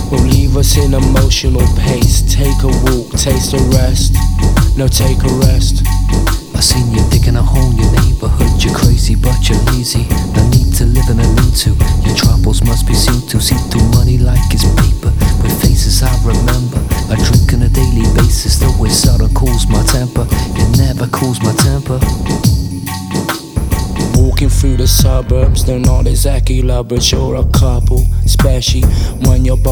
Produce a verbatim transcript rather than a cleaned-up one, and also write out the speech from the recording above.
will leave us in emotional pace. Take a walk, taste a rest. No, take a rest. I seen you digging a hole in your neighborhood. You're crazy but you're lazy. No need to live in a need to. Your troubles must be seen to. See through money like it's paper. With faces I remember. I drink on a daily basis. Though it seldom cools my temper. It never cools my temper. Walking through the suburbs, they're not exactly lovers. You're a couple, especially when you're both